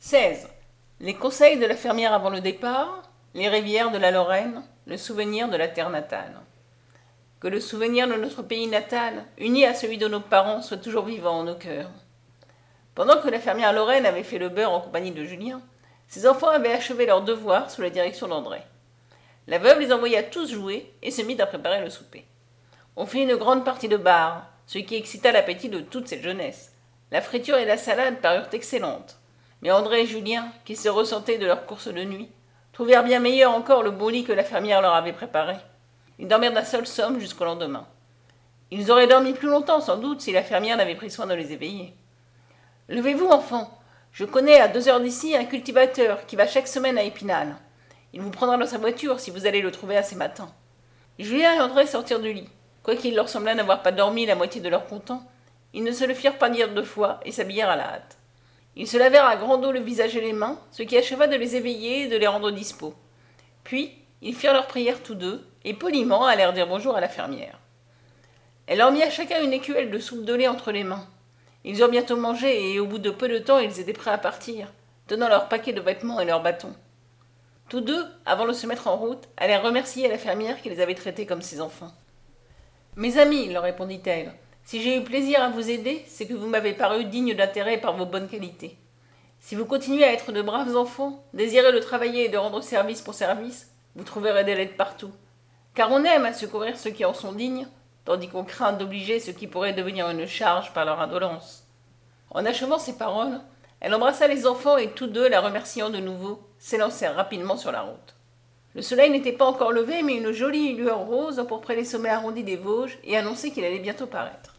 16. Les conseils de la fermière avant le départ, les rivières de la Lorraine, le souvenir de la terre natale. Que le souvenir de notre pays natal, uni à celui de nos parents, soit toujours vivant en nos cœurs. Pendant que la fermière Lorraine avait fait le beurre en compagnie de Julien, ses enfants avaient achevé leurs devoirs sous la direction d'André. La veuve les envoya tous jouer et se mit à préparer le souper. On fit une grande partie de bar, ce qui excita l'appétit de toute cette jeunesse. La friture et la salade parurent excellentes. Mais André et Julien, qui se ressentaient de leur course de nuit, trouvèrent bien meilleur encore le beau lit que la fermière leur avait préparé. Ils dormirent d'un seul somme jusqu'au lendemain. Ils auraient dormi plus longtemps sans doute si la fermière n'avait pris soin de les éveiller. « Levez-vous, enfants. Je connais à 2 heures d'ici un cultivateur qui va chaque semaine à Épinal. Il vous prendra dans sa voiture si vous allez le trouver assez matin. » Julien et André sortirent du lit. Quoiqu'il leur semblât n'avoir pas dormi la moitié de leur content, ils ne se le firent pas dire 2 fois et s'habillèrent à la hâte. Ils se lavèrent à grande eau le visage et les mains, ce qui acheva de les éveiller et de les rendre dispos. Puis, ils firent leur prière tous deux, et poliment allèrent dire bonjour à la fermière. Elle leur mit à chacun une écuelle de soupe de lait entre les mains. Ils eurent bientôt mangé, et au bout de peu de temps, ils étaient prêts à partir, tenant leurs paquets de vêtements et leurs bâtons. Tous deux, avant de se mettre en route, allèrent remercier la fermière qui les avait traités comme ses enfants. « Mes amis, leur répondit-elle, si j'ai eu plaisir à vous aider, c'est que vous m'avez paru digne d'intérêt par vos bonnes qualités. Si vous continuez à être de braves enfants, désirez de travailler et de rendre service pour service, vous trouverez de l'aide partout. Car on aime à secourir ceux qui en sont dignes, tandis qu'on craint d'obliger ceux qui pourraient devenir une charge par leur indolence. » En achevant ces paroles, elle embrassa les enfants et tous deux, la remerciant de nouveau, s'élancèrent rapidement sur la route. Le soleil n'était pas encore levé, mais une jolie lueur rose empourprait les sommets arrondis des Vosges et annonçait qu'il allait bientôt paraître.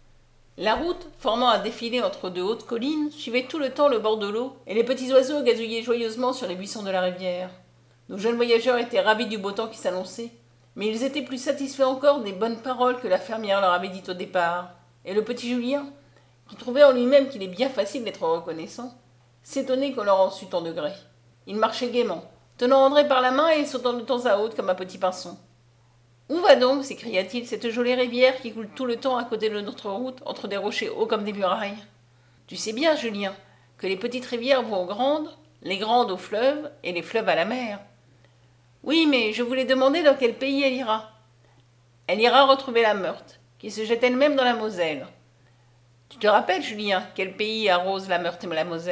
La route, formant un défilé entre de hautes collines, suivait tout le temps le bord de l'eau, et les petits oiseaux gazouillaient joyeusement sur les buissons de la rivière. Nos jeunes voyageurs étaient ravis du beau temps qui s'annonçait, mais ils étaient plus satisfaits encore des bonnes paroles que la fermière leur avait dites au départ. Et le petit Julien, qui trouvait en lui-même qu'il est bien facile d'être reconnaissant, s'étonnait qu'on leur en sût en degré. Il marchait gaiement, tenant André par la main et sautant de temps à autre comme un petit pinson. « Où va donc, s'écria-t-il, cette jolie rivière qui coule tout le temps à côté de notre route, entre des rochers hauts comme des murailles ? Tu sais bien, Julien, que les petites rivières vont aux grandes, les grandes aux fleuves, et les fleuves à la mer. Oui, mais je voulais demander dans quel pays elle ira. Elle ira retrouver la Meurthe, qui se jette elle-même dans la Moselle. Tu te rappelles, Julien, quel pays arrose la Meurthe et la Moselle ?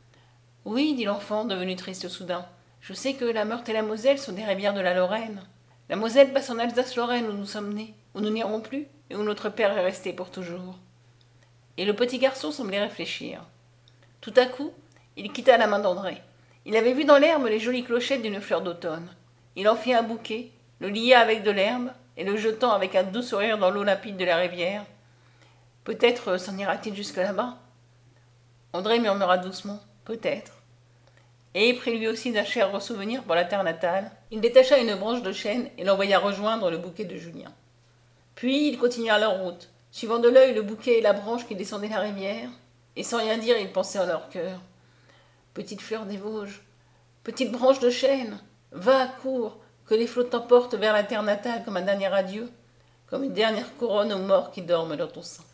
Oui, dit l'enfant, devenu triste soudain. Je sais que la Meurthe et la Moselle sont des rivières de la Lorraine. La Moselle passe en Alsace-Lorraine où nous sommes nés, où nous n'irons plus, et où notre père est resté pour toujours. Et le petit garçon semblait réfléchir. Tout à coup, il quitta la main d'André. Il avait vu dans l'herbe les jolies clochettes d'une fleur d'automne. Il en fit un bouquet, le lia avec de l'herbe, et le jetant avec un doux sourire dans l'eau limpide de la rivière. Peut-être s'en ira-t-il jusque là-bas. André murmura doucement, peut-être. Et, pris lui aussi d'un cher souvenir pour la terre natale, il détacha une branche de chêne et l'envoya rejoindre le bouquet de Julien. Puis ils continuèrent leur route, suivant de l'œil le bouquet et la branche qui descendaient la rivière, et sans rien dire ils pensaient en leur cœur. Petite fleur des Vosges, petite branche de chêne, va, cours, que les flots t'emportent vers la terre natale comme un dernier adieu, comme une dernière couronne aux morts qui dorment dans ton sein.